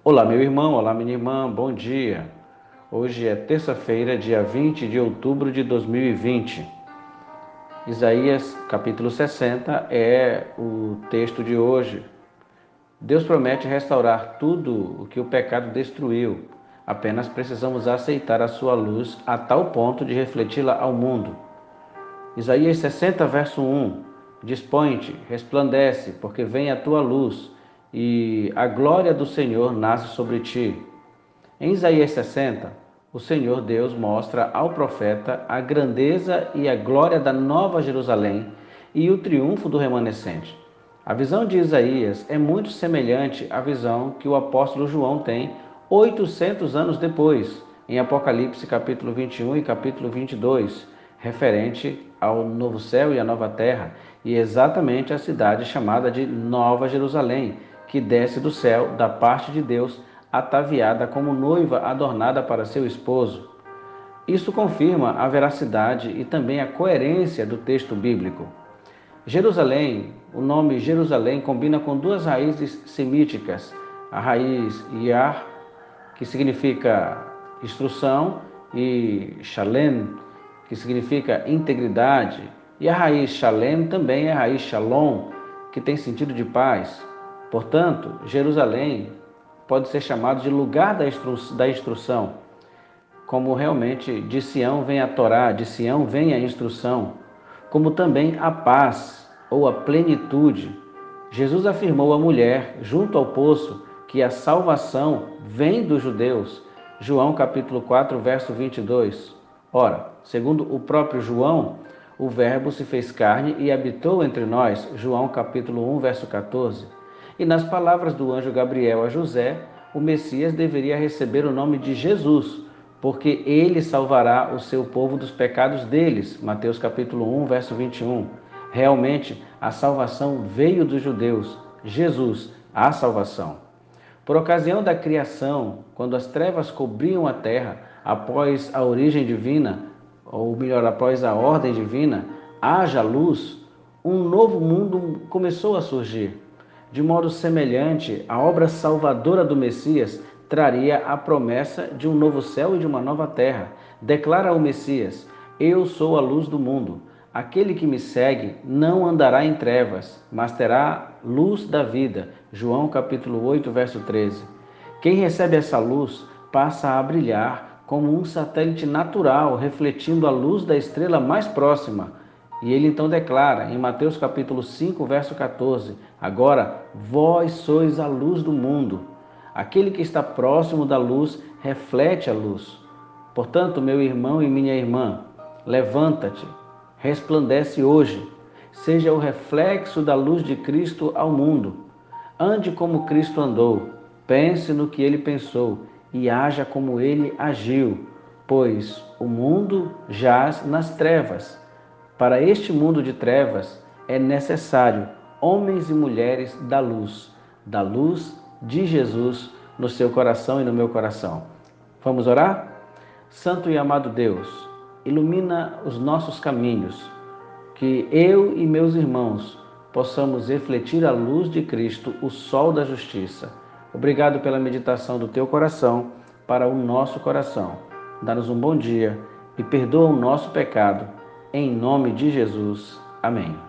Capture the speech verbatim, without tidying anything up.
Olá, meu irmão, olá, minha irmã, bom dia. Hoje é terça-feira, dia vinte de outubro de dois mil e vinte. Isaías, capítulo sessenta, é o texto de hoje. Deus promete restaurar tudo o que o pecado destruiu. Apenas precisamos aceitar a sua luz a tal ponto de refleti-la ao mundo. Isaías sessenta, verso um: Dispõe-te, resplandece, porque vem a tua luz, e a glória do Senhor nasce sobre ti. Em Isaías sessenta, o Senhor Deus mostra ao profeta a grandeza e a glória da Nova Jerusalém e o triunfo do remanescente. A visão de Isaías é muito semelhante à visão que o apóstolo João tem oitocentos anos depois, em Apocalipse capítulo vinte e um e capítulo vinte e dois, referente ao novo céu e a nova terra, e exatamente a cidade chamada de Nova Jerusalém, que desce do céu da parte de Deus, ataviada como noiva adornada para seu esposo. Isso confirma a veracidade e também a coerência do texto bíblico. Jerusalém, o nome Jerusalém combina com duas raízes semíticas, a raiz Yar, que significa instrução, e Shalem, que significa integridade, e a raiz Shalem também é a raiz Shalom, que tem sentido de paz. Portanto, Jerusalém pode ser chamado de lugar da, instru da instrução, como realmente de Sião vem a Torá, de Sião vem a instrução, como também a paz ou a plenitude. Jesus afirmou à mulher, junto ao poço, que a salvação vem dos judeus. João capítulo quatro, verso vinte e dois. Ora, segundo o próprio João, o Verbo se fez carne e habitou entre nós. João capítulo um, verso quatorze. E nas palavras do anjo Gabriel a José, o Messias deveria receber o nome de Jesus, porque ele salvará o seu povo dos pecados deles. Mateus capítulo um, verso vinte e um. Realmente, a salvação veio dos judeus. Jesus, a salvação. Por ocasião da criação, quando as trevas cobriam a terra, após a origem divina, ou melhor, após a ordem divina, haja luz, um novo mundo começou a surgir. De modo semelhante, a obra salvadora do Messias traria a promessa de um novo céu e de uma nova terra. Declara o Messias: Eu sou a luz do mundo. Aquele que me segue não andará em trevas, mas terá luz da vida. João capítulo oito, verso treze. Quem recebe essa luz passa a brilhar como um satélite natural, refletindo a luz da estrela mais próxima. E ele então declara em Mateus capítulo cinco, verso quatorze: Agora vós sois a luz do mundo. Aquele que está próximo da luz reflete a luz. Portanto, meu irmão e minha irmã, levanta-te, resplandece hoje, seja o reflexo da luz de Cristo ao mundo. Ande como Cristo andou, pense no que ele pensou e haja como ele agiu, pois o mundo jaz nas trevas. Para este mundo de trevas é necessário homens e mulheres da luz, da luz de Jesus no seu coração e no meu coração. Vamos orar? Santo e amado Deus, ilumina os nossos caminhos, que eu e meus irmãos possamos refletir a luz de Cristo, o sol da justiça. Obrigado pela meditação do teu coração para o nosso coração. Dá-nos um bom dia e perdoa o nosso pecado. Em nome de Jesus. Amém.